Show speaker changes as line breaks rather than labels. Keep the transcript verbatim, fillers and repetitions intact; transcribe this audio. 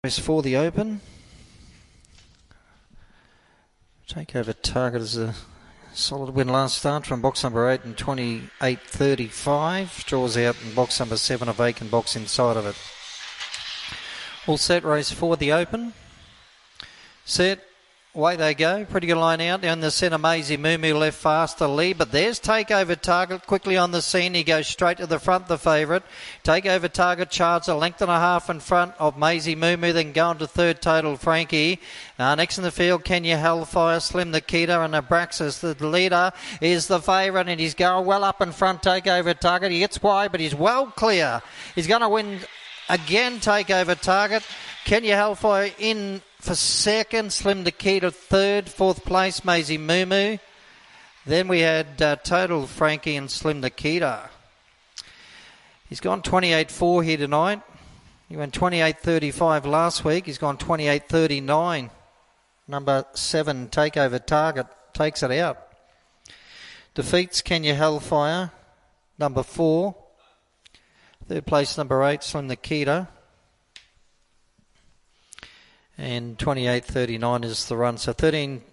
For the Open. Takeover Target is a solid win last start from box number eight and twenty-eight thirty-five. Draws out in box number seven, a vacant box inside of it. All set, race for the Open. Set. Away they go. Pretty good line out. Down the centre, Maisie Moo Moo left fast to lead. But there's Takeover Target quickly on the scene. He goes straight to the front, the favourite. Takeover Target charges a length and a half in front of Maisie Moo Moo. Then going to third, Total Frankie. Uh, next in the field, Kenya Hellfire, Slim Nikita and Abraxas. The leader is the favourite and he's going well up in front, Takeover Target. He gets wide, but he's well clear. He's going to win again, Takeover Target. Kenya Hellfire in for second, Slim Nikita third, fourth place, Maisie Moo Moo. Then we had uh, Total Frankie and Slim Nikita. He's gone twenty-eight four here tonight. He went twenty-eight thirty-five last week. He's gone twenty-eight thirty-nine. Number seven, Takeover Target, takes it out. Defeats Kenya Hellfire, number four. Third place, number eight, Slim Nikita. And twenty-eight thirty-nine is the run. So thirteen